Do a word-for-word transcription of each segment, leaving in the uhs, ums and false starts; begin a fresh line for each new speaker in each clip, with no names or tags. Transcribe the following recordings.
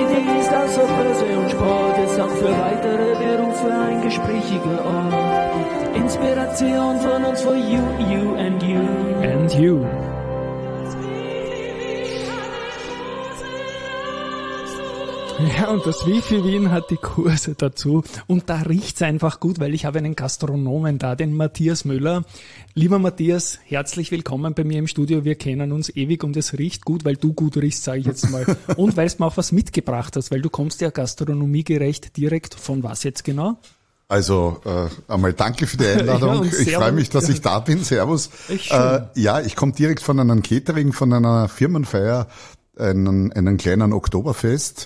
Idee ist außer Börse und Sport, ist auch für weitere Berufe ein gesprächiger Ort. Inspiration von uns for you, you and you.
And you. Ja, und das Wifi Wien hat die Kurse dazu. Und da riecht's einfach gut, weil ich habe einen Gastronomen da, den Matthias Müller. Lieber Matthias, herzlich willkommen bei mir im Studio. Wir kennen uns ewig und es riecht gut, weil du gut riechst, sage ich jetzt mal. Und weil du mir auch was mitgebracht hast, weil du kommst ja gastronomiegerecht direkt von was jetzt genau?
Also äh, einmal danke für die Einladung. Ja, ich freue mich, dass ich da bin. Servus. Äh, ja, ich komme direkt von einem Catering, von einer Firmenfeier, einen, einen kleinen Oktoberfest.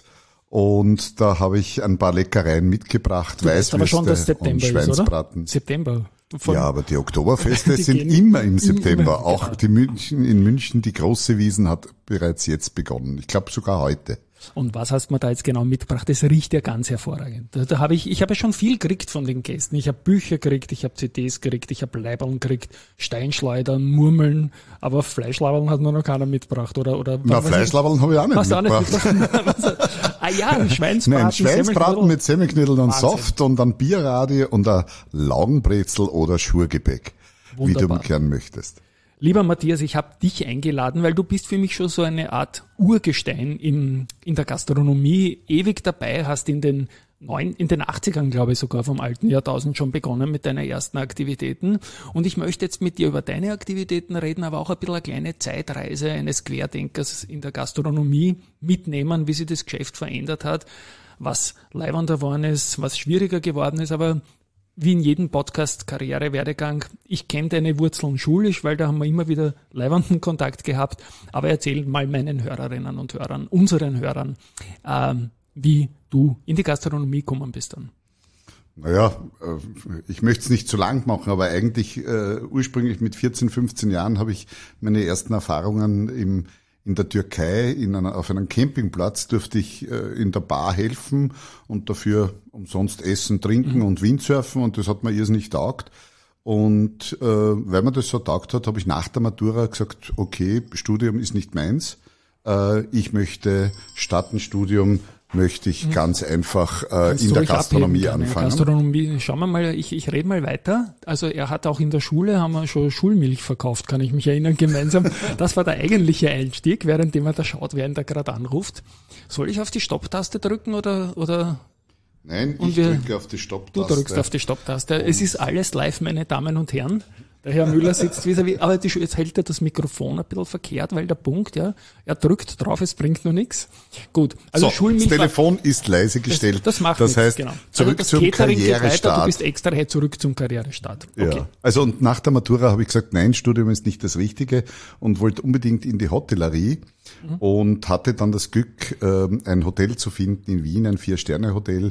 Und da habe ich ein paar Leckereien mitgebracht,
du weißt aber schon, dass
September und Schweinsbraten.
Ist, oder? September.
Ja, aber die Oktoberfeste die sind immer im September. Immer, auch genau. die München, in München, die große Wiesn hat bereits jetzt begonnen. Ich glaube sogar heute.
Und was hast du mir da jetzt genau mitgebracht? Das riecht ja ganz hervorragend. Da, da habe ich, ich habe ja schon viel gekriegt von den Gästen. Ich habe Bücher gekriegt, ich habe C Ds gekriegt, ich habe Leiberln gekriegt, Steinschleudern, Murmeln, aber Fleischlaberln hat mir noch keiner mitgebracht, oder? oder
Na, Fleischlaberln habe ich auch nicht
hast
mitgebracht.
Auch nicht mitgebracht? Ah ja, Schweinsbraten.
Nein, Schweinsbraten mit Semmelknödel und Saft und dann Bierradie und ein Laugenbrezel oder Schurgebäck, wunderbar, wie du gern möchtest.
Lieber Matthias, ich habe dich eingeladen, weil du bist für mich schon so eine Art Urgestein in, in der Gastronomie, ewig dabei, hast in den neun, in den achtzigern, glaube ich, sogar vom alten Jahrtausend schon begonnen mit deinen ersten Aktivitäten. Und ich möchte jetzt mit dir über deine Aktivitäten reden, aber auch ein bisschen eine kleine Zeitreise eines Querdenkers in der Gastronomie mitnehmen, wie sich das Geschäft verändert hat, was leibender geworden ist, was schwieriger geworden ist, aber wie in jedem Podcast Karriere-Werdegang, ich kenne deine Wurzeln schulisch, weil da haben wir immer wieder leibenden Kontakt gehabt, aber erzähl mal meinen Hörerinnen und Hörern, unseren Hörern, ähm, wie du in die Gastronomie gekommen bist dann.
Naja, ich möchte es nicht zu lang machen, aber eigentlich äh, ursprünglich mit vierzehn, fünfzehn Jahren habe ich meine ersten Erfahrungen im In der Türkei, in einer, auf einem Campingplatz, durfte ich äh, in der Bar helfen und dafür umsonst essen, trinken mhm. und Windsurfen, und das hat mir irrsinnig taugt. Und äh, weil mir das so taugt hat, habe ich nach der Matura gesagt, okay, Studium ist nicht meins. Äh, ich möchte statt ein Studium möchte ich ganz einfach äh, in der Gastronomie anfangen.
Gastronomie, schauen wir mal, ich, ich rede mal weiter. Also er hat auch in der Schule, haben wir schon Schulmilch verkauft, kann ich mich erinnern, gemeinsam. Das war der eigentliche Einstieg, währenddem er da schaut, wer ihn da gerade anruft. Soll ich auf die Stopptaste drücken oder... oder?
Nein, ich wir, drücke auf die Stopptaste.
Du drückst auf die Stopptaste. Es ist alles live, meine Damen und Herren. Der Herr Müller sitzt vis-à-vis, aber die, jetzt hält er das Mikrofon ein bisschen verkehrt, weil der Punkt, ja, er drückt drauf, es bringt nur nichts. Gut, also
so,
Schulmilch.
Das Telefon ist leise gestellt.
Das, das macht
das
nichts,
heißt,
genau.
Zurück
also
zum Karrierestart.
Du bist extra hey, zurück zum Karrierestart. Okay.
Ja. Also und nach der Matura habe ich gesagt, nein, Studium ist nicht das Richtige und wollte unbedingt in die Hotellerie mhm. und hatte dann das Glück, ein Hotel zu finden in Wien, ein Vier-Sterne-Hotel,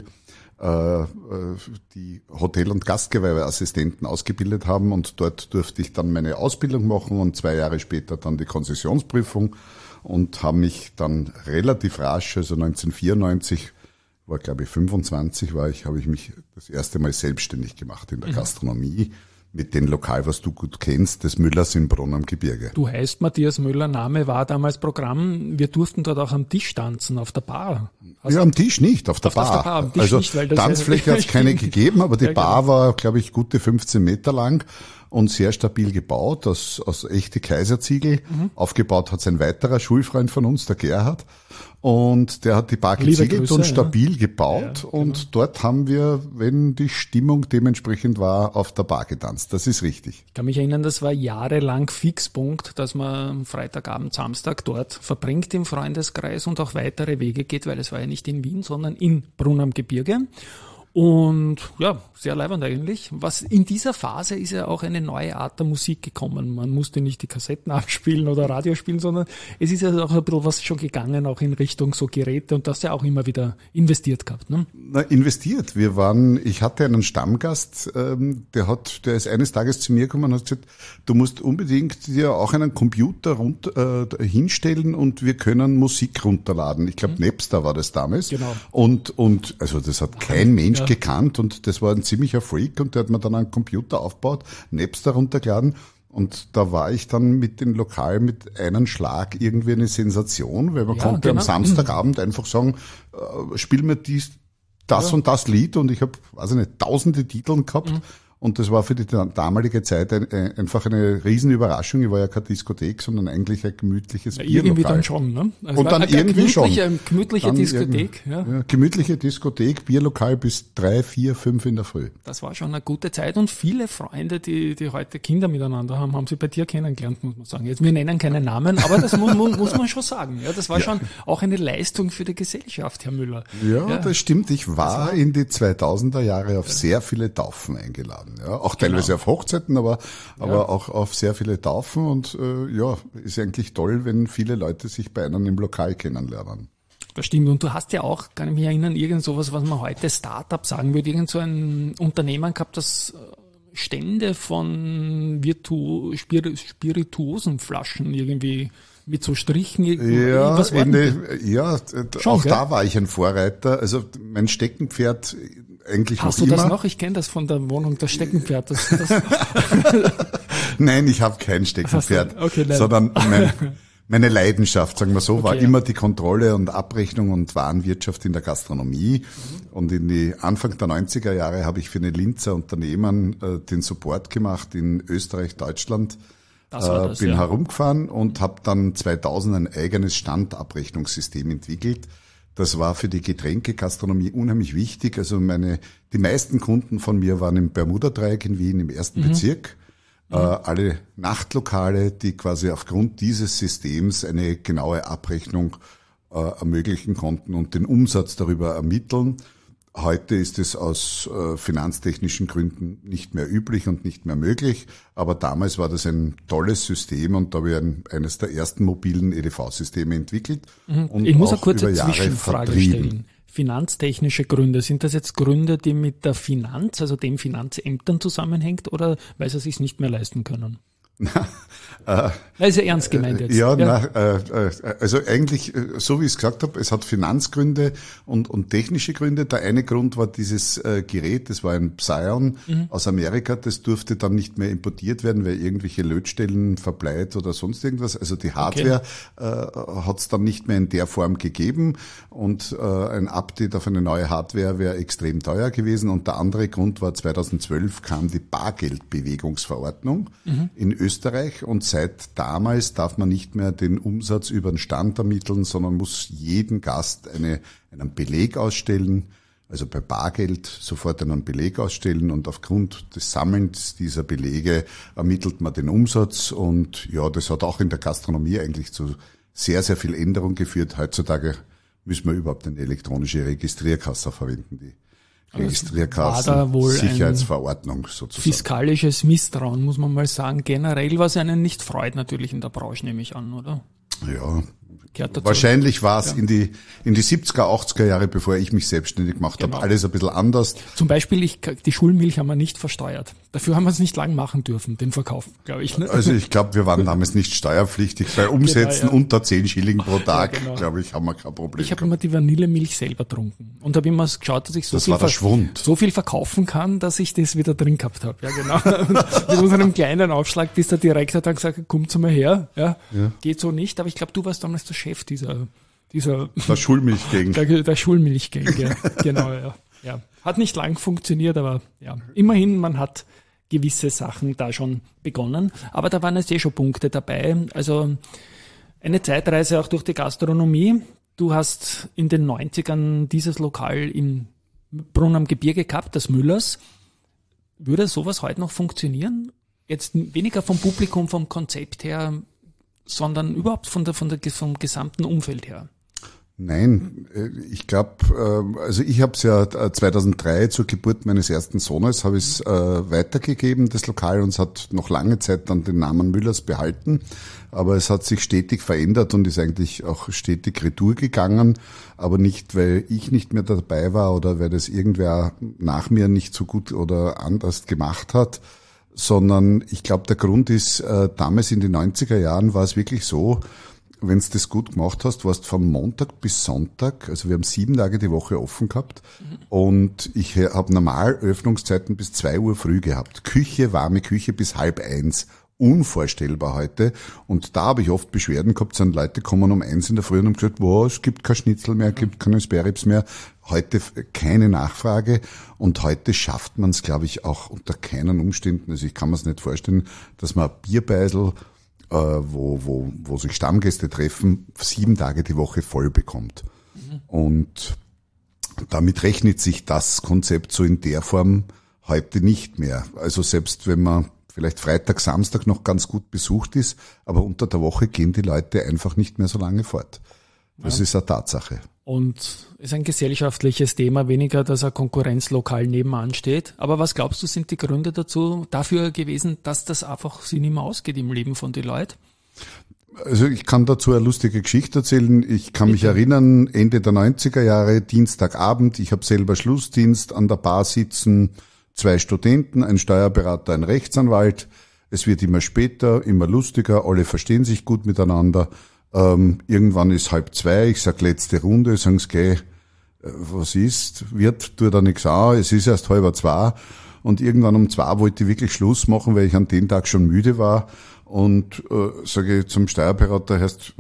die Hotel- und Gastgewerbeassistenten ausgebildet haben, und dort durfte ich dann meine Ausbildung machen und zwei Jahre später dann die Konzessionsprüfung und habe mich dann relativ rasch, also neunzehnhundertvierundneunzig, war glaube ich fünfundzwanzig, war ich, habe ich mich das erste Mal selbstständig gemacht in der mhm. Gastronomie mit dem Lokal, was du gut kennst, des Müllers in Brunn am Gebirge.
Du heißt Matthias Müller, Name war damals Programm. Wir durften dort auch am Tisch tanzen, auf der Bar.
Also ja, am Tisch nicht, auf der
auf,
Bar.
Auf der Bar am Tisch
also
nicht, weil das
Tanzfläche hat es keine gegeben, aber die ja, Bar genau. war, glaube ich, gute fünfzehn Meter lang und sehr stabil gebaut, aus, aus echte Kaiserziegel. Mhm. Aufgebaut hat ein weiterer Schulfreund von uns, der Gerhard. Und der hat die Bar geziegelt Grüße, und stabil ja. gebaut. Ja, und genau. dort haben wir, wenn die Stimmung dementsprechend war, auf der Bar getanzt. Das ist richtig.
Ich kann mich erinnern, das war jahrelang Fixpunkt, dass man Freitagabend, Samstag dort verbringt im Freundeskreis und auch weitere Wege geht, weil es war ja nicht in Wien, sondern in Brunn am Gebirge. Und ja, sehr leibend eigentlich. Was in dieser Phase ist ja auch eine neue Art der Musik gekommen. Man musste nicht die Kassetten abspielen oder Radio spielen, sondern es ist ja auch ein bisschen was schon gegangen, auch in Richtung so Geräte, und das ja auch immer wieder investiert gehabt, ne?
Na, investiert. Wir waren, ich hatte einen Stammgast, ähm, der hat, der ist eines Tages zu mir gekommen und hat gesagt, du musst unbedingt dir auch einen Computer rund, äh, hinstellen und wir können Musik runterladen. Ich glaube, mhm. Napster war das damals.
Genau.
Und, und, also das hat kein Mensch ja. gekannt, und das war ein ziemlicher Freak, und der hat mir dann einen Computer aufgebaut, Napster runtergeladen, Und da war ich dann mit dem Lokal mit einem Schlag irgendwie eine Sensation, weil man
Ja,
konnte
genau.
am Samstagabend einfach sagen, äh, spiel mir dies, das
Ja.
und das Lied, und ich habe, weiß ich nicht, tausende Titeln gehabt.
Mhm.
Und das war für die damalige Zeit ein, ein, einfach eine Riesenüberraschung. Ich war ja keine Diskothek, sondern eigentlich ein gemütliches
Ja,
Bierlokal.
irgendwie dann schon, ne? Also
Und dann
eine, eine
irgendwie schon.
gemütliche, gemütliche
Dann
Diskothek,
irgendwie-
ja.
ja. Gemütliche Diskothek, Bierlokal bis drei, vier, fünf in der Früh.
Das war schon eine gute Zeit und viele Freunde, die, die heute Kinder miteinander haben, haben sie bei dir kennengelernt, muss man sagen. Jetzt, wir nennen keine Namen, aber das muss, muss, muss man schon sagen. Ja, das war schon auch eine Leistung für die Gesellschaft, Herr Müller.
Ja,
Ja.
das stimmt. Ich war in die zweitausender Jahre auf sehr viele Taufen eingeladen. Ja, auch teilweise auf Hochzeiten, aber, aber auch auf sehr viele Taufen. Und äh, ja, ist eigentlich toll, wenn viele Leute sich bei einem im Lokal kennenlernen.
Das stimmt. Und du hast ja auch, kann ich mich erinnern, irgend sowas, was man heute Startup sagen würde, irgend so ein Unternehmen gehabt, das Stände von Virtu Spir spirituosen Flaschen irgendwie mit so Strichen.
Ja,
was war
in
denn
die, ja,
Schon,
auch
gell?
da war ich ein Vorreiter. Also mein Steckenpferd eigentlich
Hast
noch
du
immer.
das noch? Ich kenne das von der Wohnung, das Steckenpferd. Das, das,
Nein, ich habe kein Steckenpferd,
Hast du? Okay, nein.
sondern mein, meine Leidenschaft, sagen wir so, war
Okay.
immer die Kontrolle und Abrechnung und Warenwirtschaft in der Gastronomie. Und in die Anfang der neunziger Jahre habe ich für eine Linzer Unternehmen äh, den Support gemacht in Österreich, Deutschland.
Das war
Äh,
das,
bin
ja.
herumgefahren und habe dann zweitausend ein eigenes Standabrechnungssystem entwickelt. Das war für die Getränkegastronomie unheimlich wichtig. Also meine, die meisten Kunden von mir waren im Bermuda-Dreieck in Wien im ersten
Mhm.
Bezirk. Äh, alle Nachtlokale, die quasi aufgrund dieses Systems eine genaue Abrechnung äh, ermöglichen konnten und den Umsatz darüber ermitteln. Heute ist es aus äh, finanztechnischen Gründen nicht mehr üblich und nicht mehr möglich, aber damals war das ein tolles System und da habe ich ein, eines der ersten mobilen E D V-Systeme entwickelt und
ich muss eine
auch
kurze
über Jahre
Zwischenfrage
vertrieben.
stellen. Finanztechnische Gründe, sind das jetzt Gründe, die mit der Finanz, also den Finanzämtern zusammenhängt oder weil sie es sich nicht mehr leisten können?
Äh,
Das ist ja ernst gemeint jetzt.
Ja, na, äh, äh, also eigentlich, äh, so wie ich es gesagt habe, es hat Finanzgründe und, und technische Gründe. Der eine Grund war dieses äh, Gerät, das war ein Psion
Mhm.
aus Amerika, das durfte dann nicht mehr importiert werden, weil irgendwelche Lötstellen verbleit oder sonst irgendwas. Also die Hardware äh, hat es dann nicht mehr in der Form gegeben und äh, ein Update auf eine neue Hardware wäre extrem teuer gewesen. Und der andere Grund war, zweitausendzwölf kam die Bargeldbewegungsverordnung
Mhm.
in Österreich und seit damals darf man nicht mehr den Umsatz über den Stand ermitteln, sondern muss jeden Gast eine, einen Beleg ausstellen, also bei Bargeld sofort einen Beleg ausstellen und aufgrund des Sammelns dieser Belege ermittelt man den Umsatz und ja, das hat auch in der Gastronomie eigentlich zu sehr, sehr viel Änderung geführt. Heutzutage müssen wir überhaupt eine elektronische Registrierkasse verwenden, die
war da
Registrierkassen,
wohl ein
Sicherheitsverordnung sozusagen.
Fiskalisches Misstrauen, muss man mal sagen. Generell, was einen nicht freut, natürlich in der Branche, nehme ich an, oder?
Ja,
Gehört dazu.
wahrscheinlich war es
Ja.
in die in die siebziger, achtziger Jahre, bevor ich mich selbstständig gemacht
Genau.
habe, alles ein bisschen anders.
Zum Beispiel, ich, die Schulmilch haben wir nicht versteuert. Dafür haben wir es nicht lang machen dürfen, den Verkauf, glaube ich. Ne?
Also ich glaube, wir waren damals nicht steuerpflichtig. Bei Umsätzen
Genau, ja.
unter zehn Schilling pro Tag,
genau.
glaube ich, haben wir kein Problem.
Ich habe immer die Vanillemilch selber getrunken und habe immer geschaut, dass ich so
Das
viel,
war der
ver-
Schwund.
so viel verkaufen kann, dass ich das wieder drin gehabt habe. Ja, genau. Mit unserem kleinen Aufschlag, bis der Direktor dann gesagt hat, kommt mal her. Ja,
Ja.
geht so nicht. Aber ich glaube, du warst damals der Chef dieser, dieser
Der Schulmilch gegen.
der, der Schulmilchgang. Ja. Genau, ja. ja. Hat nicht lang funktioniert, aber ja. Immerhin, man hat gewisse Sachen da schon begonnen. Aber da waren jetzt eh schon Punkte dabei. Also eine Zeitreise auch durch die Gastronomie. Du hast in den neunzigern dieses Lokal im Brunn am Gebirge gehabt, das Müllers. Würde sowas heute noch funktionieren? Jetzt weniger vom Publikum, vom Konzept her, sondern überhaupt von der, von der, vom gesamten Umfeld her.
Nein, äh, ich glaube, also ich habe es ja zweitausenddrei zur Geburt meines ersten Sohnes, habe ich es äh, weitergegeben, das Lokal, und es hat noch lange Zeit dann den Namen Müllers behalten, aber es hat sich stetig verändert und ist eigentlich auch stetig retour gegangen, aber nicht, weil ich nicht mehr dabei war oder weil das irgendwer nach mir nicht so gut oder anders gemacht hat, sondern ich glaube, der Grund ist, äh, damals in den neunziger Jahren war es wirklich so, wenn du das gut gemacht hast, warst von Montag bis Sonntag, also wir haben sieben Tage die Woche offen gehabt und ich habe normal Öffnungszeiten bis zwei Uhr früh gehabt. Küche, warme Küche bis halb eins, unvorstellbar heute. Und da habe ich oft Beschwerden gehabt, sind Leute kommen um eins in der Früh und haben gesagt, wow, es gibt kein Schnitzel mehr, es gibt keine Spareribs mehr. Heute keine Nachfrage und heute schafft man es, glaube ich, auch unter keinen Umständen. Also ich kann mir es nicht vorstellen, dass man ein Bierbeisel, äh, wo, wo, wo sich Stammgäste treffen, sieben Tage die Woche voll bekommt. Mhm. Und damit rechnet sich das Konzept so in der Form heute nicht mehr. Also selbst wenn man vielleicht Freitag, Samstag noch ganz gut besucht ist, aber unter der Woche gehen die Leute einfach nicht mehr so lange fort. Das ja. ist eine Tatsache.
Und ist ein gesellschaftliches Thema, weniger, dass ein Konkurrenzlokal nebenan steht. Aber was glaubst du, sind die Gründe dazu dafür gewesen, dass das einfach sich nicht mehr ausgeht im Leben von den Leuten?
Also ich kann dazu eine lustige Geschichte erzählen. Ich kann mich erinnern, Ende der neunziger Jahre, Dienstagabend, ich habe selber Schlussdienst, an der Bar sitzen zwei Studenten, ein Steuerberater, ein Rechtsanwalt. Es wird immer später, immer lustiger, alle verstehen sich gut miteinander. Ähm, irgendwann ist halb zwei, ich sag letzte Runde, sagen sie, geh, was ist, wird, tut da nichts an, es ist erst halb zwei. Und irgendwann um zwei wollte ich wirklich Schluss machen, weil ich an dem Tag schon müde war. Und äh, sage ich zum Steuerberater, heißt,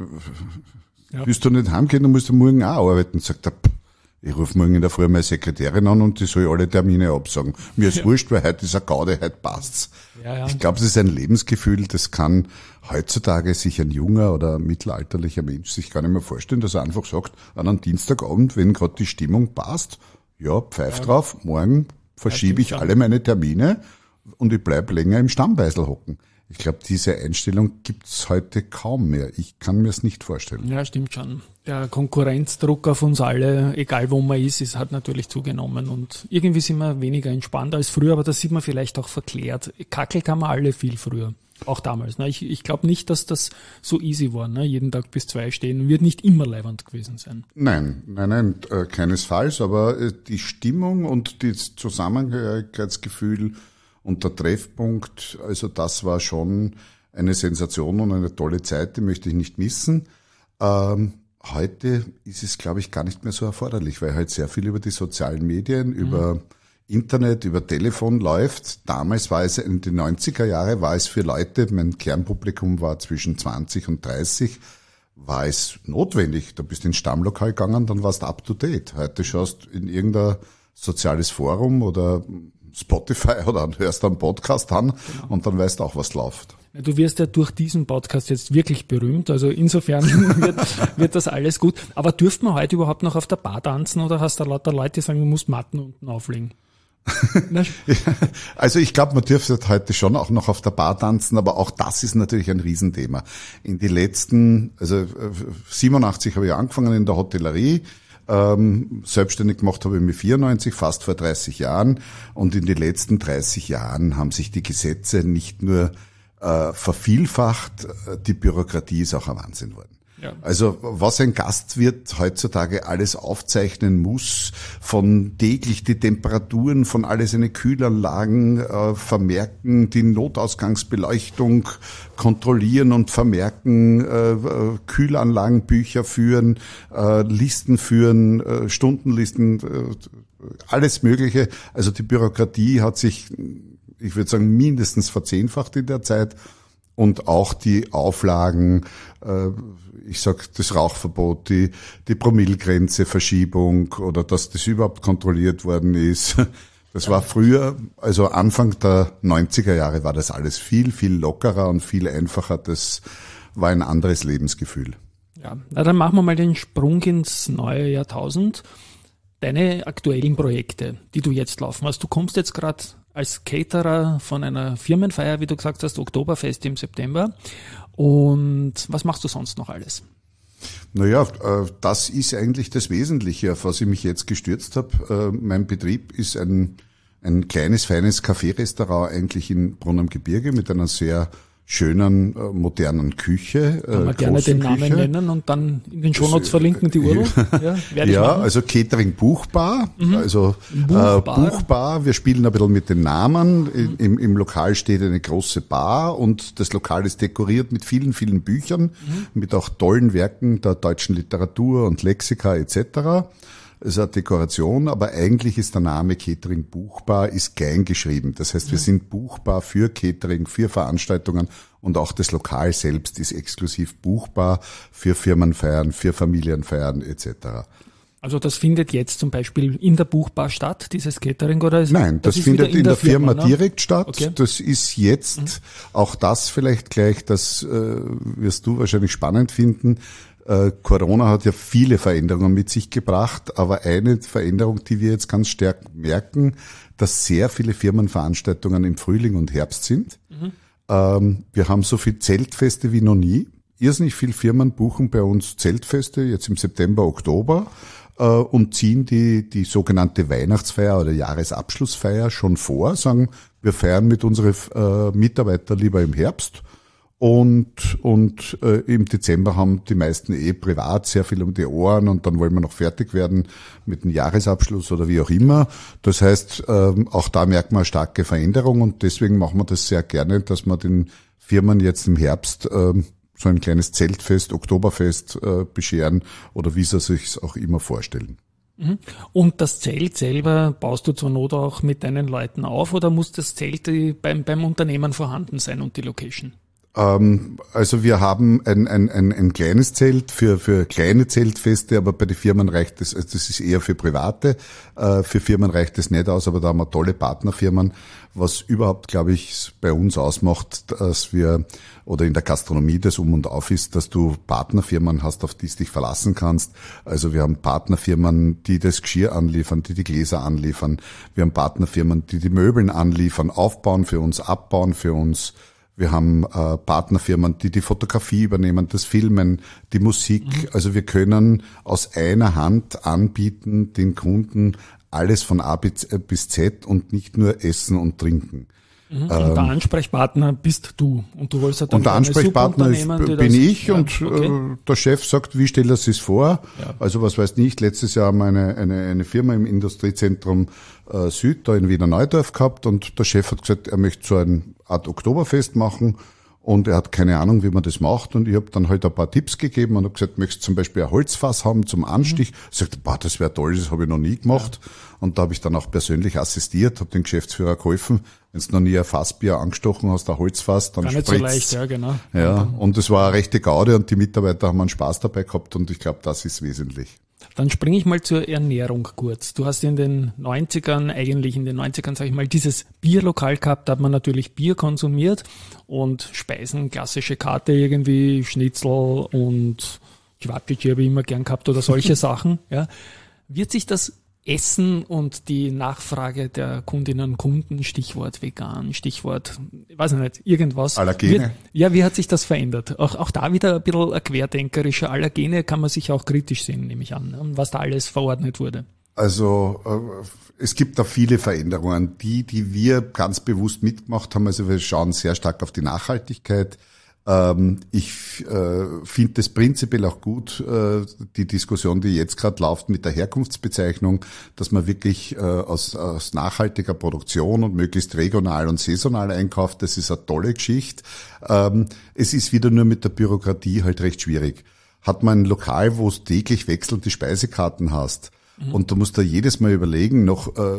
ja. willst du nicht heimgehen, dann musst du morgen auch arbeiten. Sagt er, ich rufe morgen in der Früh meine Sekretärin an und die soll alle Termine absagen. Mir ist ja. wurscht, weil heute ist eine Gaude, heute passt's. Ja, ja. Ich glaube, es ist ein Lebensgefühl, das kann heutzutage sich ein junger oder mittelalterlicher Mensch sich gar nicht mehr vorstellen, dass er einfach sagt, an einem Dienstagabend, wenn gerade die Stimmung passt, ja, pfeif ja. drauf, morgen verschiebe ich alle meine Termine und ich bleib länger im Stammbeisel hocken. Ich glaube, diese Einstellung gibt's heute kaum mehr. Ich kann mir es nicht vorstellen.
Ja, stimmt schon. Der Konkurrenzdruck auf uns alle, egal wo man ist, ist hat natürlich zugenommen. Und irgendwie sind wir weniger entspannt als früher, aber das sieht man vielleicht auch verklärt. Kackelt haben wir alle viel früher. Auch damals. Ne? Ich, ich glaube nicht, dass das so easy war. Ne? Jeden Tag bis zwei stehen wird nicht immer leiwand gewesen sein.
Nein, nein, nein, äh, keinesfalls. Aber äh, die Stimmung und das Zusammengehörigkeitsgefühl und der Treffpunkt, also das war schon eine Sensation und eine tolle Zeit, die möchte ich nicht missen. Ähm, heute ist es, glaube ich, gar nicht mehr so erforderlich, weil halt sehr viel über die sozialen Medien, mhm. über Internet, über Telefon läuft. Damals war es, in den neunziger Jahre war es für Leute, mein Kernpublikum war zwischen zwanzig und dreißig, war es notwendig. Da bist du ins Stammlokal gegangen, dann warst du up to date. Heute schaust in irgendein soziales Forum oder Spotify oder hörst einen Podcast an genau. und dann weißt du auch, was läuft.
Du wirst ja durch diesen Podcast jetzt wirklich berühmt, also insofern wird, wird das alles gut. Aber dürft man heute überhaupt noch auf der Bar tanzen oder hast du lauter Leute, die sagen, du musst Matten unten auflegen?
Also ich glaube, man dürfte heute schon auch noch auf der Bar tanzen, aber auch das ist natürlich ein Riesenthema. In die letzten, also siebenundachtzig habe ich angefangen in der Hotellerie, ähm, selbstständig gemacht habe ich mit vierundneunzig, fast vor dreißig Jahren, und in den letzten dreißig Jahren haben sich die Gesetze nicht nur äh, vervielfacht, die Bürokratie ist auch ein Wahnsinn geworden. Ja. Also was ein Gastwirt heutzutage alles aufzeichnen muss, von täglich die Temperaturen von alle seine Kühlanlagen äh, vermerken, die Notausgangsbeleuchtung kontrollieren und vermerken, äh, Kühlanlagenbücher führen, äh, Listen führen, äh, Stundenlisten, äh, alles Mögliche. Also die Bürokratie hat sich, ich würde sagen, mindestens verzehnfacht in der Zeit. Und auch die Auflagen, äh, ich sag das Rauchverbot, die, die Promillegrenze, Verschiebung oder dass das überhaupt kontrolliert worden ist. Das war früher, also Anfang der neunziger Jahre war das alles viel, viel lockerer und viel einfacher. Das war ein anderes Lebensgefühl.
Ja, na dann machen wir mal den Sprung ins neue Jahrtausend. Deine aktuellen Projekte, die du jetzt laufen hast. Du kommst jetzt gerade als Caterer von einer Firmenfeier, wie du gesagt hast, Oktoberfest im September. Und was machst du sonst noch alles?
Naja, das ist eigentlich das Wesentliche, auf was ich mich jetzt gestürzt habe. Mein Betrieb ist ein, ein kleines, feines Café-Restaurant eigentlich in Brunn am Gebirge mit einer sehr schönen, modernen Küche.
Kann man gerne den Namen Küche. nennen und dann in den Shownotes verlinken, die U R L. Ja, werde ich
ja also Catering Buchbar, mhm. also Buchbar. Äh, Buchbar. Wir spielen ein bisschen mit den Namen. Mhm. Im, Im Lokal steht eine große Bar und das Lokal ist dekoriert mit vielen, vielen Büchern, mhm. mit auch tollen Werken der deutschen Literatur und Lexika et cetera. Es ist eine Dekoration, aber eigentlich ist der Name Catering Buchbar ist klein geschrieben. Das heißt, wir sind buchbar für Catering, für Veranstaltungen und auch das Lokal selbst ist exklusiv buchbar für Firmenfeiern, für Familienfeiern et cetera.
Also das findet jetzt zum Beispiel in der Buchbar statt, dieses Catering, oder? Ist,
Nein, das, das findet in, in der, der Firma, Firma ne? direkt statt.
Okay.
Das ist jetzt, mhm. auch das vielleicht gleich, das äh, wirst du wahrscheinlich spannend finden. Äh, Corona hat ja viele Veränderungen mit sich gebracht, aber eine Veränderung, die wir jetzt ganz stark merken, dass sehr viele Firmenveranstaltungen im Frühling und Herbst sind. Mhm. Ähm, wir haben so viel Zeltfeste wie noch nie. Irrsinnig viele Firmen buchen bei uns Zeltfeste, jetzt im September, Oktober. Und ziehen die, die sogenannte Weihnachtsfeier oder Jahresabschlussfeier schon vor, sagen, wir feiern mit unseren äh, Mitarbeitern lieber im Herbst und, und äh, im Dezember haben die meisten eh privat sehr viel um die Ohren und dann wollen wir noch fertig werden mit dem Jahresabschluss oder wie auch immer. Das heißt, ähm, auch da merkt man eine starke Veränderung und deswegen machen wir das sehr gerne, dass wir den Firmen jetzt im Herbst ähm, so ein kleines Zeltfest, Oktoberfest äh, bescheren oder wie sie sich auch immer vorstellen.
Und das Zelt selber baust du zur Not auch mit deinen Leuten auf oder muss das Zelt beim, beim Unternehmen vorhanden sein und die Location?
Ähm, also wir haben ein, ein, ein, ein kleines Zelt für, für kleine Zeltfeste, aber bei den Firmen reicht das, also das ist eher für Private, äh, für Firmen reicht das nicht aus, aber da haben wir tolle Partnerfirmen, was überhaupt, glaube ich, bei uns ausmacht, dass wir, oder in der Gastronomie das Um und Auf ist, dass du Partnerfirmen hast, auf die du dich verlassen kannst. Also wir haben Partnerfirmen, die das Geschirr anliefern, die die Gläser anliefern. Wir haben Partnerfirmen, die die Möbeln anliefern, aufbauen für uns, abbauen für uns. Wir haben äh, Partnerfirmen, die die Fotografie übernehmen, das Filmen, die Musik. Mhm. Also wir können aus einer Hand anbieten den Kunden alles von A bis Z und nicht nur Essen und Trinken.
Mhm. Und ähm, der Ansprechpartner bist du. Und du wolltest dann
und der Ansprechpartner ist, bin das, ich ja, und
okay.
äh, der Chef sagt, wie stellt er sich vor?
Ja.
Also was weiß nicht, letztes Jahr haben wir eine, eine, eine Firma im Industriezentrum äh, Süd, da in Wiener Neudorf gehabt und der Chef hat gesagt, er möchte so eine Art Oktoberfest machen. Und er hat keine Ahnung, wie man das macht. Und ich habe dann halt ein paar Tipps gegeben und habe gesagt, möchtest du zum Beispiel ein Holzfass haben zum Anstich? Mhm. Er sagt, boah, das wäre toll, das habe ich noch nie gemacht. Ja. Und da habe ich dann auch persönlich assistiert, habe den Geschäftsführer geholfen. Wenn du noch nie ein Fassbier angestochen hast, ein Holzfass, dann spritzt.
Gar nicht so leicht, ja, genau.
Ja, und es war eine rechte Gaude und die Mitarbeiter haben einen Spaß dabei gehabt und ich glaube, das ist wesentlich.
Dann springe ich mal zur Ernährung kurz. Du hast in den neunzigern, eigentlich in den neunzigern, sage ich mal, dieses Bierlokal gehabt, da hat man natürlich Bier konsumiert und Speisen, klassische Karte irgendwie, Schnitzel und Quatschig habe ich immer gern gehabt oder solche Sachen. Ja. Wird sich das Essen und die Nachfrage der Kundinnen und Kunden, Stichwort vegan, Stichwort, ich weiß nicht, irgendwas.
Allergene?
Wird, ja, wie hat sich das verändert? Auch, auch da wieder ein bisschen ein querdenkerischer. Allergene kann man sich auch kritisch sehen, nehme ich an, was da alles verordnet wurde.
Also äh, es gibt da viele Veränderungen, die, die wir ganz bewusst mitgemacht haben. Also wir schauen sehr stark auf die Nachhaltigkeit. Ähm, ich äh, finde das prinzipiell auch gut, äh, die Diskussion, die jetzt gerade läuft mit der Herkunftsbezeichnung, dass man wirklich äh, aus, aus nachhaltiger Produktion und möglichst regional und saisonal einkauft. Das ist eine tolle Geschichte. Ähm, es ist wieder nur mit der Bürokratie halt recht schwierig. Hat man ein Lokal, wo es täglich wechselnde Speisekarten hast, mhm. und du musst da jedes Mal überlegen, noch äh,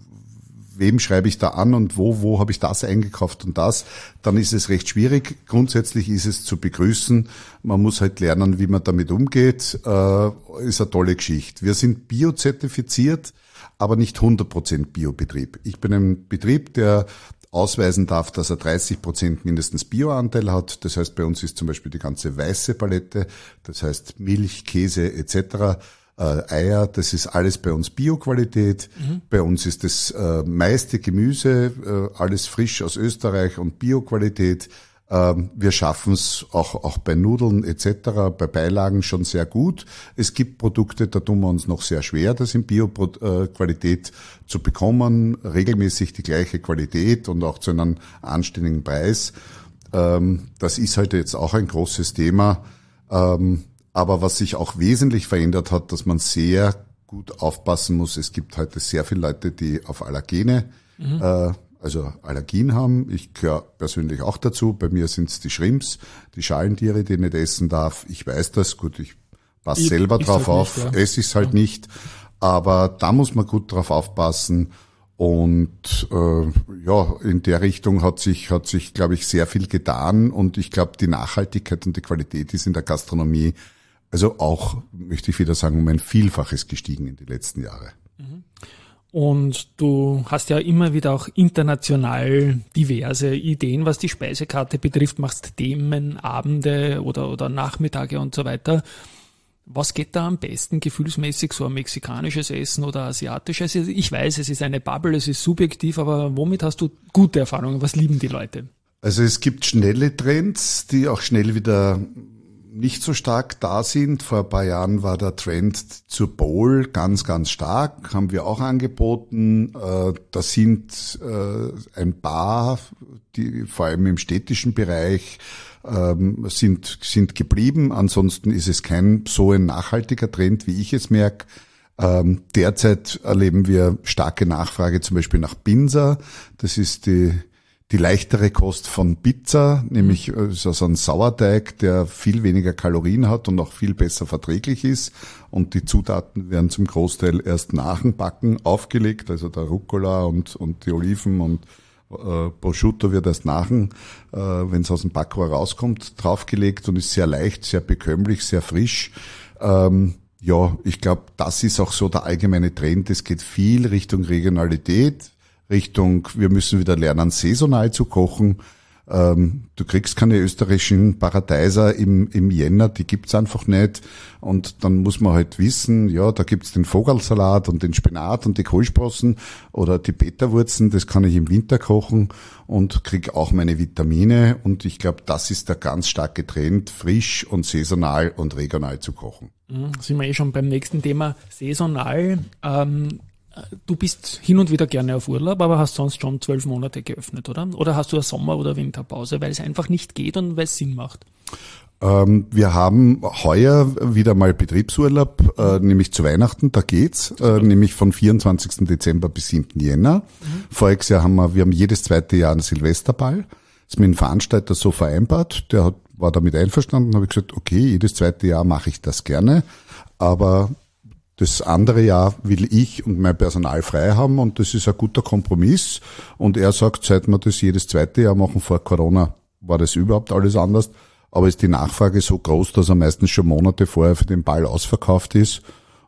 wem schreibe ich da an und wo, wo habe ich das eingekauft und das, dann ist es recht schwierig. Grundsätzlich ist es zu begrüßen. Man muss halt lernen, wie man damit umgeht. Äh, ist eine tolle Geschichte. Wir sind biozertifiziert, aber nicht hundert Prozent Biobetrieb. Ich bin ein Betrieb, der ausweisen darf, dass er dreißig Prozent mindestens Bioanteil hat. Das heißt, bei uns ist zum Beispiel die ganze weiße Palette, das heißt Milch, Käse et cetera, Äh, Eier, das ist alles bei uns Bioqualität. Mhm. Bei uns ist das äh, meiste Gemüse, äh, alles frisch aus Österreich und Bioqualität. Ähm, wir schaffen es auch, auch bei Nudeln et cetera, bei Beilagen schon sehr gut. Es gibt Produkte, da tun wir uns noch sehr schwer, das in Bioqualität zu bekommen. Regelmäßig die gleiche Qualität und auch zu einem anständigen Preis. Ähm, das ist halt jetzt auch ein großes Thema. Ähm, Aber was sich auch wesentlich verändert hat, dass man sehr gut aufpassen muss. Es gibt heute sehr viele Leute, die auf Allergene, mhm. äh, also Allergien haben. Ich gehöre persönlich auch dazu. Bei mir sind es die Shrimps, die Schalentiere, die ich nicht essen darf. Ich weiß das. Gut, ich passe selber drauf
halt
auf.
Nicht, ja.
Esse ich es halt ja. nicht. Aber da muss man gut drauf aufpassen. Und äh, ja, in der Richtung hat sich, hat sich, glaube ich, sehr viel getan. Und ich glaube, die Nachhaltigkeit und die Qualität ist in der Gastronomie also auch, möchte ich wieder sagen, um ein Vielfaches gestiegen in die letzten Jahre.
Und du hast ja immer wieder auch international diverse Ideen, was die Speisekarte betrifft, machst Themen, Abende oder, oder Nachmittage und so weiter. Was geht da am besten gefühlsmäßig, so ein mexikanisches Essen oder asiatisches? Ich weiß, es ist eine Bubble, es ist subjektiv, aber womit hast du gute Erfahrungen? Was lieben die Leute?
Also es gibt schnelle Trends, die auch schnell wieder nicht so stark da sind. Vor ein paar Jahren war der Trend zur Bowl ganz, ganz stark, haben wir auch angeboten. Da sind ein paar, die vor allem im städtischen Bereich sind, sind geblieben. Ansonsten ist es kein so ein nachhaltiger Trend, wie ich es merke. Derzeit erleben wir starke Nachfrage zum Beispiel nach Pinsa. Das ist die Die leichtere Kost von Pizza, nämlich ist also ein Sauerteig, der viel weniger Kalorien hat und auch viel besser verträglich ist. Und die Zutaten werden zum Großteil erst nach dem Backen aufgelegt, also der Rucola und, und die Oliven und äh, Prosciutto wird erst nach dem, äh, wenn es aus dem Backrohr rauskommt, draufgelegt und ist sehr leicht, sehr bekömmlich, sehr frisch. Ähm, ja, ich glaube, das ist auch so der allgemeine Trend. Es geht viel Richtung Regionalität. Richtung, wir müssen wieder lernen, saisonal zu kochen. Ähm, du kriegst keine österreichischen Paradeiser im, im Jänner, die gibt's einfach nicht. Und dann muss man halt wissen, ja, da gibt's den Vogelsalat und den Spinat und die Kohlsprossen oder die Beta-Wurzen, das kann ich im Winter kochen und krieg auch meine Vitamine. Und ich glaube, das ist der ganz starke Trend, frisch und saisonal und regional zu kochen.
Mhm, sind wir eh schon beim nächsten Thema, saisonal. Ähm Du bist hin und wieder gerne auf Urlaub, aber hast sonst schon zwölf Monate geöffnet, oder? Oder hast du eine Sommer- oder Winterpause, weil es einfach nicht geht und weil es Sinn macht?
Ähm, wir haben heuer wieder mal Betriebsurlaub, äh, nämlich zu Weihnachten, da geht's, äh, nämlich von vierundzwanzigsten Dezember bis siebten Jänner. Mhm. Voriges Jahr haben wir, wir haben jedes zweite Jahr einen Silvesterball. Das ist mit dem Veranstalter so vereinbart, der hat, war damit einverstanden, habe ich gesagt, okay, jedes zweite Jahr mache ich das gerne, aber das andere Jahr will ich und mein Personal frei haben und das ist ein guter Kompromiss. Und er sagt, seit wir das jedes zweite Jahr machen, vor Corona war das überhaupt alles anders. Aber ist die Nachfrage so groß, dass er meistens schon Monate vorher für den Ball ausverkauft ist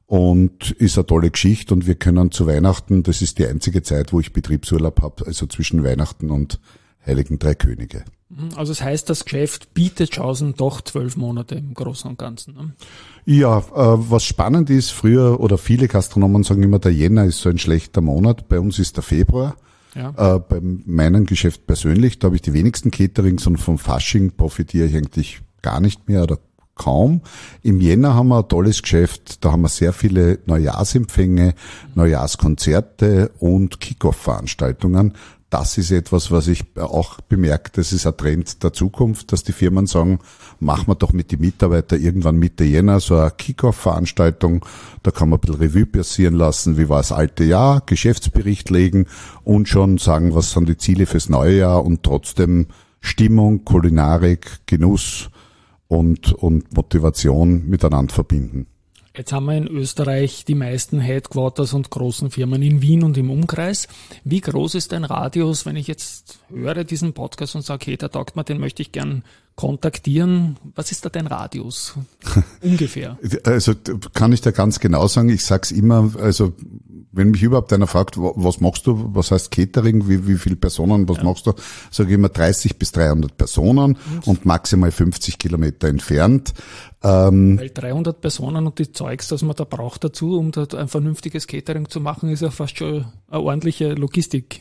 und ist eine tolle Geschichte. Und wir können zu Weihnachten, das ist die einzige Zeit, wo ich Betriebsurlaub habe, also zwischen Weihnachten und Heiligen Drei Könige.
Also das heißt, das Geschäft bietet Chancen doch zwölf Monate im Großen und Ganzen. Ne?
Ja, äh, was spannend ist, früher oder viele Gastronomen sagen immer, der Jänner ist so ein schlechter Monat. Bei uns ist der Februar. Ja. Äh, bei meinem Geschäft persönlich, da habe ich die wenigsten Caterings und vom Fasching profitiere ich eigentlich gar nicht mehr oder kaum. Im Jänner haben wir ein tolles Geschäft, da haben wir sehr viele Neujahrsempfänge, Neujahrskonzerte und Kick-Off-Veranstaltungen. Das ist etwas, was ich auch bemerke, das ist ein Trend der Zukunft, dass die Firmen sagen, machen wir doch mit den Mitarbeitern irgendwann Mitte Jänner so eine Kick-Off-Veranstaltung, da kann man ein bisschen Revue passieren lassen, wie war das alte Jahr, Geschäftsbericht legen und schon sagen, was sind die Ziele fürs neue Jahr und trotzdem Stimmung, Kulinarik, Genuss und, und Motivation miteinander verbinden.
Jetzt haben wir in Österreich die meisten Headquarters und großen Firmen in Wien und im Umkreis. Wie groß ist dein Radius, wenn ich jetzt höre diesen Podcast und sage, hey, der taugt mir, den möchte ich gern kontaktieren? Was ist da dein Radius ungefähr?
Also kann ich da ganz genau sagen, ich sag's immer, also wenn mich überhaupt einer fragt, was machst du, was heißt Catering, wie, wie viele Personen, was ja. machst du, sage ich immer dreißig bis dreihundert Personen und, und maximal fünfzig Kilometer entfernt.
Ähm, Weil dreihundert Personen und die Zeugs, das man da braucht dazu, um da ein vernünftiges Catering zu machen, ist ja fast schon eine ordentliche Logistik.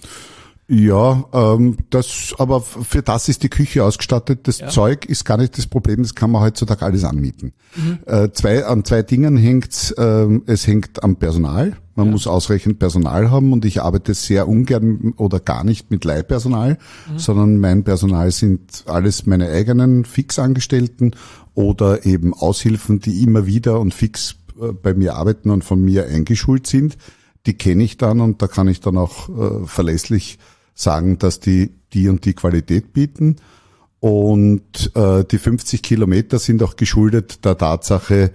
Ja, ähm, das, aber für das ist die Küche ausgestattet. Das ja. Zeug ist gar nicht das Problem, das kann man heutzutage alles anmieten. Mhm. Äh, zwei, an zwei Dingen hängt's, ähm, es hängt am Personal. Man ja. muss ausreichend Personal haben und ich arbeite sehr ungern oder gar nicht mit Leihpersonal, mhm. sondern mein Personal sind alles meine eigenen Fixangestellten oder eben Aushilfen, die immer wieder und fix äh, bei mir arbeiten und von mir eingeschult sind. Die kenne ich dann und da kann ich dann auch äh, verlässlich sagen, dass die die und die Qualität bieten. Und äh, die fünfzig Kilometer sind auch geschuldet der Tatsache,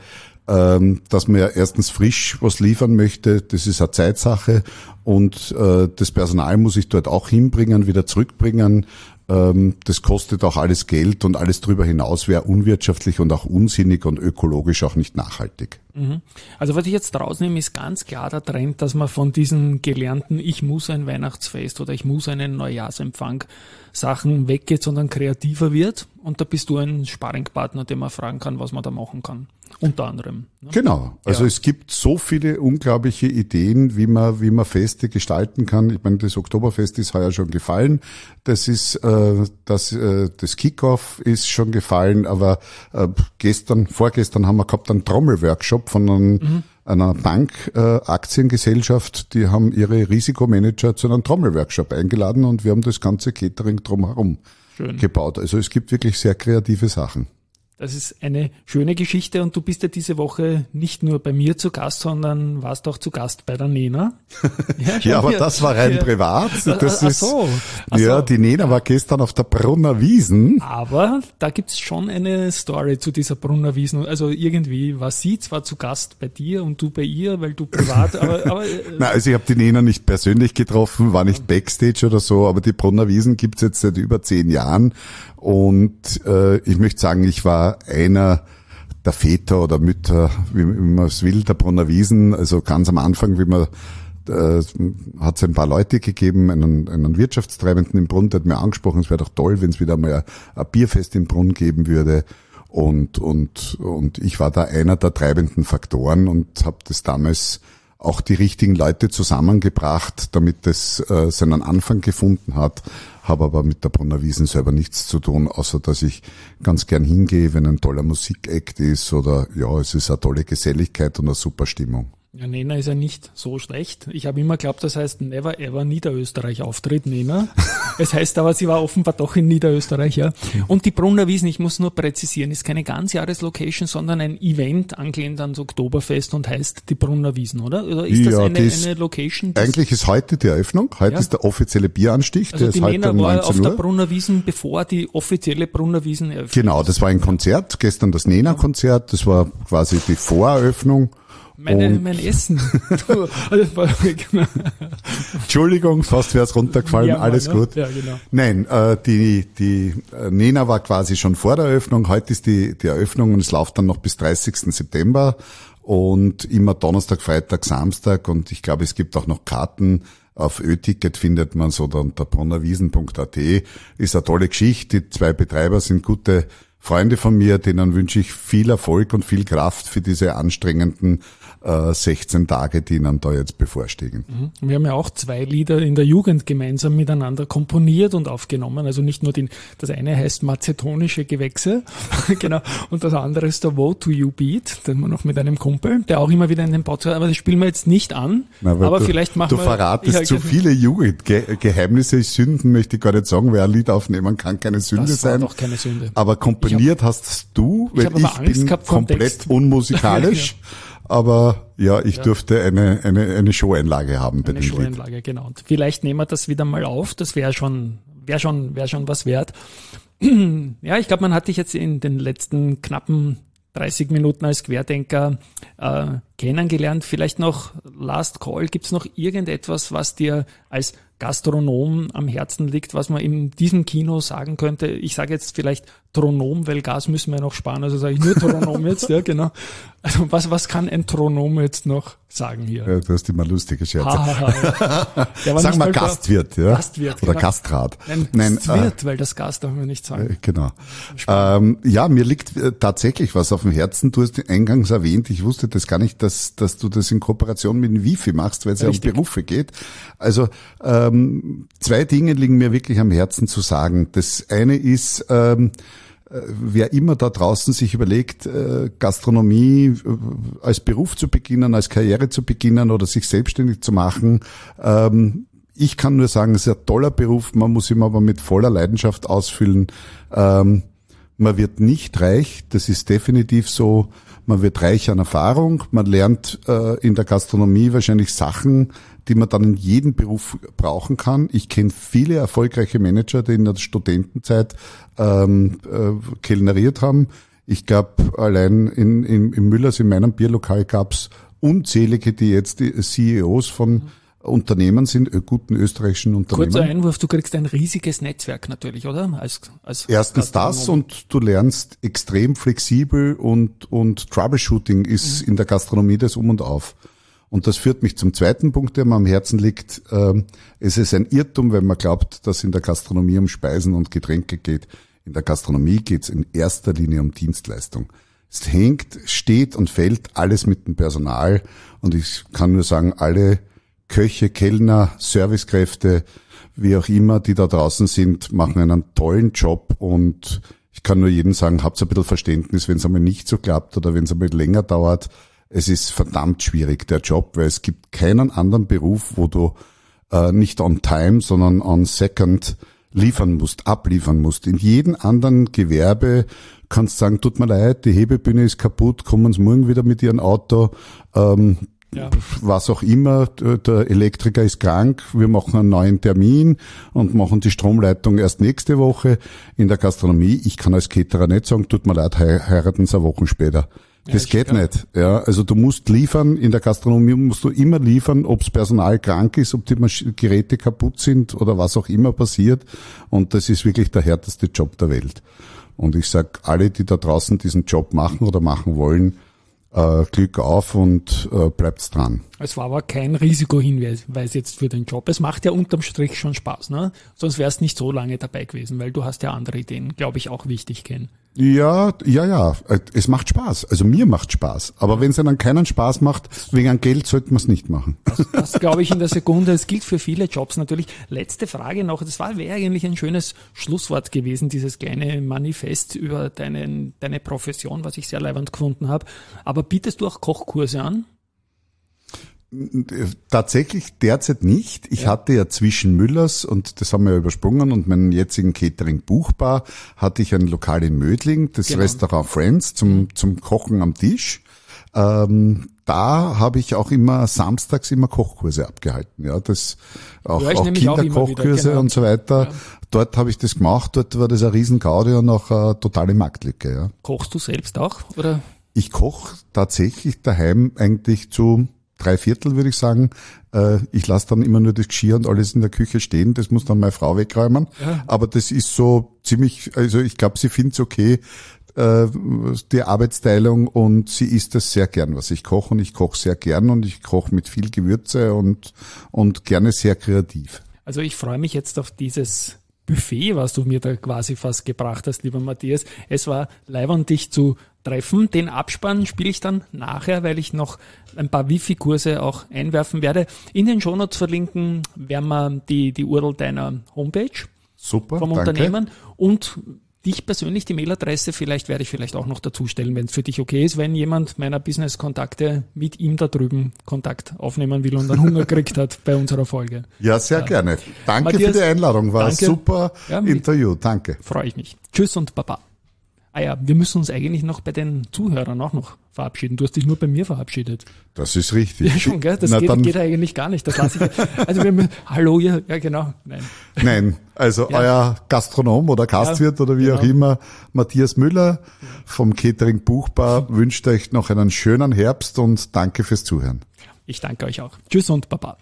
ähm, dass man ja erstens frisch was liefern möchte, das ist eine Zeitsache und äh, das Personal muss ich dort auch hinbringen, wieder zurückbringen. Ähm, das kostet auch alles Geld und alles darüber hinaus wäre unwirtschaftlich und auch unsinnig und ökologisch auch nicht nachhaltig.
Also was ich jetzt rausnehme, ist ganz klar der Trend, dass man von diesen gelernten ich muss ein Weihnachtsfest oder ich muss einen Neujahrsempfang Sachen weggeht, sondern kreativer wird. Und da bist du ein Sparringpartner, den man fragen kann, was man da machen kann. Unter anderem. Ne?
Genau. Also ja. Es gibt so viele unglaubliche Ideen, wie man, wie man Feste gestalten kann. Ich meine, das Oktoberfest ist heuer schon gefallen. Das ist, äh, das, äh, das Kickoff ist schon gefallen. Aber äh, gestern, vorgestern haben wir gehabt einen Trommelworkshop von einem, mhm. einer Bank, äh, Aktiengesellschaft. Die haben ihre Risikomanager zu einem Trommelworkshop eingeladen und wir haben das ganze Catering drumherum Schön. gebaut. Also es gibt wirklich sehr kreative Sachen.
Das ist eine schöne Geschichte und du bist ja diese Woche nicht nur bei mir zu Gast, sondern warst auch zu Gast bei der Nena.
Ja, ja aber hier. Das war rein ja. privat. Das
ach
ist,
so. Ach
ja,
so.
Die Nena war gestern auf der Brunner Wiesn.
Aber da gibt's schon eine Story zu dieser Brunner Wiesn. Also irgendwie war sie zwar zu Gast bei dir und du bei ihr, weil du privat, aber... aber
Nein, also ich habe die Nena nicht persönlich getroffen, war nicht Backstage oder so, aber die Brunner Wiesn gibt's jetzt seit über zehn Jahren. Und äh, ich möchte sagen, ich war einer der Väter oder Mütter, wie, wie man es will, der Brunner Wiesn. Also ganz am Anfang, wie man äh, hat es ein paar Leute gegeben, einen, einen Wirtschaftstreibenden im Brunn, der hat mir angesprochen, es wäre doch toll, wenn es wieder mal ein, ein Bierfest im Brunn geben würde. Und und und ich war da einer der treibenden Faktoren und habe das damals auch die richtigen Leute zusammengebracht, damit das äh, seinen Anfang gefunden hat. Habe aber mit der Brunner Wiesn selber nichts zu tun, außer dass ich ganz gern hingehe, wenn ein toller Musikakt ist oder ja, es ist eine tolle Geselligkeit und eine super Stimmung.
Ja, Nena ist ja nicht so schlecht. Ich habe immer geglaubt, das heißt Never Ever Niederösterreich Auftritt, Nena. Es heißt aber, sie war offenbar doch in Niederösterreich, ja. Und die Brunner Wiesn, ich muss nur präzisieren, ist keine Ganzjahreslocation, sondern ein Event angelehnt ans Oktoberfest und heißt die Brunner Wiesn, oder? Oder ist ja, das eine, ist, eine Location?
Eigentlich ist heute die Eröffnung. Heute ja. ist der offizielle Bieranstich.
Also
der
die
ist
Nena
heute um
war auf
Uhr.
der Brunner Wiesn, bevor die offizielle Brunner Wiesn eröffnet.
Genau, das war ein Konzert. Gestern das Nena-Konzert. Das war quasi die Voreröffnung.
Meine, mein Essen.
Entschuldigung, fast wäre es runtergefallen, ja, alles gut.
Ja, genau.
Nein, äh, die, die Nena war quasi schon vor der Eröffnung. Heute ist die, die Eröffnung und es läuft dann noch bis dreißigsten September und immer Donnerstag, Freitag, Samstag und ich glaube, es gibt auch noch Karten. Auf Ö-Ticket findet man es oder unter brunnerwiesn punkt a t. Ist eine tolle Geschichte. Die zwei Betreiber sind gute Freunde von mir, denen wünsche ich viel Erfolg und viel Kraft für diese anstrengenden äh, sechzehn Tage, die ihnen da jetzt bevorstehen.
Wir haben ja auch zwei Lieder in der Jugend gemeinsam miteinander komponiert und aufgenommen. Also nicht nur den, das eine heißt Mazetonische Gewächse, genau, und das andere ist der Woe to You Beat, den wir noch mit einem Kumpel, der auch immer wieder in den Podcast, aber das spielen wir jetzt nicht an. Na, aber du, vielleicht machen
du
wir.
Du verratest
ja,
zu viele Jugendgeheimnisse, Sünden möchte ich gar nicht sagen, wer ein Lied aufnehmen kann, keine Sünde
das
sein.
War doch keine Sünde.
Aber komponiert hab, hast du, weil ich, ich bin komplett unmusikalisch. ja. Aber ja, ich ja. durfte eine, eine, eine Show-Einlage haben bei
eine
dem
Show-Einlage,
Lied.
Genau. Und vielleicht nehmen wir das wieder mal auf. Das wäre schon, wäre schon, wäre schon was wert. Ja, ich glaube, man hat dich jetzt in den letzten knappen dreißig Minuten als Querdenker äh, kennengelernt. Vielleicht noch Last Call. Gibt es noch irgendetwas, was dir als Gastronom am Herzen liegt, was man in diesem Kino sagen könnte? Ich sage jetzt vielleicht Tronom, weil Gas müssen wir noch sparen, also sage ich nur Tronom jetzt, ja genau. Also was was kann ein Tronom jetzt noch sagen hier?
Ja, du hast immer lustige Scherze.
Ha, ha, ha. Sagen
wir Gastwirt, ja?
Gastwirt,
oder
genau.
Gastrat.
Nein, Nein Gastwirt, äh, weil das Gast darf man nicht sagen.
Äh, genau. Ähm, ja, mir liegt äh, tatsächlich was auf dem Herzen. Du hast eingangs erwähnt, ich wusste das gar nicht, dass dass du das in Kooperation mit dem Wifi machst, weil es ja um Berufe geht. Also ähm, zwei Dinge liegen mir wirklich am Herzen zu sagen. Das eine ist, ähm, wer immer da draußen sich überlegt, Gastronomie als Beruf zu beginnen, als Karriere zu beginnen oder sich selbstständig zu machen, ich kann nur sagen, es ist ein toller Beruf, man muss ihn aber mit voller Leidenschaft ausfüllen. Man wird nicht reich, das ist definitiv so. Man wird reich an Erfahrung, man lernt in der Gastronomie wahrscheinlich Sachen, die man dann in jedem Beruf brauchen kann. Ich kenne viele erfolgreiche Manager, die in der Studentenzeit ähm, äh, kellneriert haben. Ich glaube, allein in, in, in Müllers, in meinem Bierlokal gab's unzählige, die jetzt die C E Os von mhm. Unternehmen sind, guten österreichischen Unternehmen.
Kurzer Einwurf, du kriegst ein riesiges Netzwerk natürlich, oder? Als, als
Erstens das und du lernst extrem flexibel und, und Troubleshooting ist mhm. in der Gastronomie das Um und Auf. Und das führt mich zum zweiten Punkt, der mir am Herzen liegt. Es ist ein Irrtum, wenn man glaubt, dass in der Gastronomie um Speisen und Getränke geht. In der Gastronomie geht es in erster Linie um Dienstleistung. Es hängt, steht und fällt alles mit dem Personal. Und ich kann nur sagen, alle Köche, Kellner, Servicekräfte, wie auch immer, die da draußen sind, machen einen tollen Job. Und ich kann nur jedem sagen, habt ein bisschen Verständnis, wenn es einmal nicht so klappt oder wenn es einmal länger dauert. Es ist verdammt schwierig, der Job, weil es gibt keinen anderen Beruf, wo du äh, nicht on time, sondern on second liefern musst, abliefern musst. In jedem anderen Gewerbe kannst du sagen, tut mir leid, die Hebebühne ist kaputt, kommen Sie morgen wieder mit Ihrem Auto, ähm, ja. was auch immer, der Elektriker ist krank, wir machen einen neuen Termin und machen die Stromleitung erst nächste Woche. In der Gastronomie, ich kann als Caterer nicht sagen, tut mir leid, heiraten Sie eine Woche später. Das ja, geht nicht. Ja, also du musst liefern, in der Gastronomie musst du immer liefern, ob's Personal krank ist, ob die Masch- Geräte kaputt sind oder was auch immer passiert. Und das ist wirklich der härteste Job der Welt. Und ich sag, alle, die da draußen diesen Job machen oder machen wollen, äh, Glück auf und äh, bleibt's dran.
Es war aber kein Risikohinweis jetzt für den Job. Es macht ja unterm Strich schon Spaß, ne? Sonst wär's nicht so lange dabei gewesen, weil du hast ja andere Ideen, glaube ich, auch wichtig, Ken.
Ja, ja, ja. Es macht Spaß. Also mir macht Spaß. Aber wenn es dann keinen Spaß macht, wegen an Geld sollte man es nicht machen.
Das, das glaube ich in der Sekunde. Es gilt für viele Jobs natürlich. Letzte Frage noch. Das war wäre eigentlich ein schönes Schlusswort gewesen, dieses kleine Manifest über deinen, deine Profession, was ich sehr leibend gefunden habe. Aber bietest du auch Kochkurse an?
Tatsächlich derzeit nicht. Ich ja. hatte ja zwischen Müllers, und das haben wir ja übersprungen, und meinen jetzigen Catering Buchbar, hatte ich ein Lokal in Mödling, das genau. Restaurant Friends, zum, zum Kochen am Tisch. Ähm, da habe ich auch immer samstags immer Kochkurse abgehalten. Ja, das auch, ja, auch Kinderkochkurse genau. und so weiter. Ja. Dort habe ich das gemacht, dort war das eine riesen Gaudi und auch eine totale Marktlücke. Ja.
Kochst du selbst auch, oder?
Ich koche tatsächlich daheim eigentlich zu drei Viertel, würde ich sagen. Ich lasse dann immer nur das Geschirr und alles in der Küche stehen. Das muss dann meine Frau wegräumen. Ja. Aber das ist so ziemlich, also ich glaube, sie findet es okay, die Arbeitsteilung, und sie isst das sehr gern, was ich koche. Und ich koche sehr gern und ich koche mit viel Gewürze und, und gerne sehr kreativ.
Also ich freue mich jetzt auf dieses Buffet, was du mir da quasi fast gebracht hast, lieber Matthias. Es war leiwand, dich zu treffen. Den Abspann spiele ich dann nachher, weil ich noch ein paar Wifi-Kurse auch einwerfen werde. In den Shownotes verlinken werden wir die, die U R L deiner Homepage.
Super,
vom
danke.
Unternehmen und dich persönlich, die Mailadresse, vielleicht werde ich vielleicht auch noch dazu stellen, wenn es für dich okay ist, wenn jemand meiner Business-Kontakte mit ihm da drüben Kontakt aufnehmen will und einen Hunger gekriegt hat bei unserer Folge.
Ja, sehr ja. gerne. Danke Matthias, für die Einladung, war danke. Ein super ja, Interview, danke.
Freue ich mich. Tschüss und Baba. Ah ja, wir müssen uns eigentlich noch bei den Zuhörern auch noch verabschieden. Du hast dich nur bei mir verabschiedet.
Das ist richtig.
Ja, schon, gell? Das Na, geht, geht eigentlich gar nicht. Das lasse ich. Also wir müssen, hallo, ja, ja, genau. Nein.
Nein, also ja. euer Gastronom oder Gastwirt ja, oder wie genau. auch immer, Matthias Müller vom Catering Buchbar wünscht euch noch einen schönen Herbst und danke fürs Zuhören.
Ich danke euch auch. Tschüss und Baba.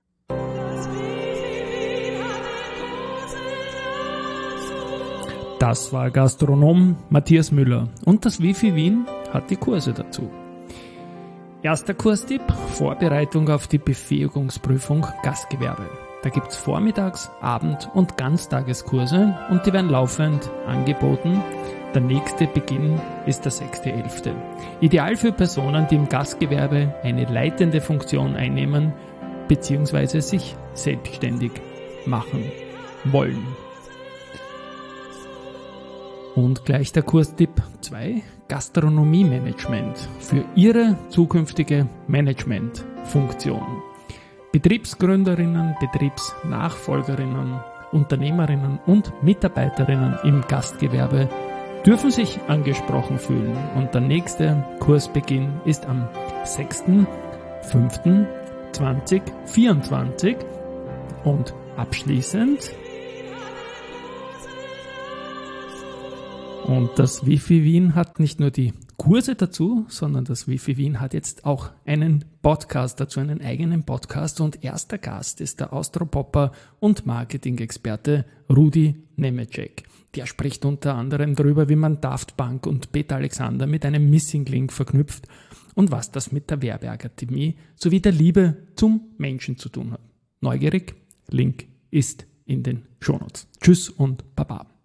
Das war Gastronom Matthias Müller und das Wifi Wien hat die Kurse dazu. Erster Kurstipp, Vorbereitung auf die Befähigungsprüfung Gastgewerbe. Da gibt's Vormittags-, Abend- und Ganztageskurse und die werden laufend angeboten. Der nächste Beginn ist der sechster elfter Ideal für Personen, die im Gastgewerbe eine leitende Funktion einnehmen bzw. sich selbstständig machen wollen. Und gleich der Kurstipp zwei, Gastronomie-Management für Ihre zukünftige Managementfunktion. Betriebsgründerinnen, Betriebsnachfolgerinnen, Unternehmerinnen und Mitarbeiterinnen im Gastgewerbe dürfen sich angesprochen fühlen. Und der nächste Kursbeginn ist am sechster fünfter zweitausendvierundzwanzig und abschließend Und das Wifi Wien hat nicht nur die Kurse dazu, sondern das Wifi Wien hat jetzt auch einen Podcast dazu, einen eigenen Podcast. Und erster Gast ist der Austropopper und Marketing-Experte Rudi Nemecek. Der spricht unter anderem darüber, wie man Daft Punk und Peter Alexander mit einem Missing Link verknüpft und was das mit der Werbeakademie sowie der Liebe zum Menschen zu tun hat. Neugierig? Link ist in den Shownotes. Tschüss und Baba.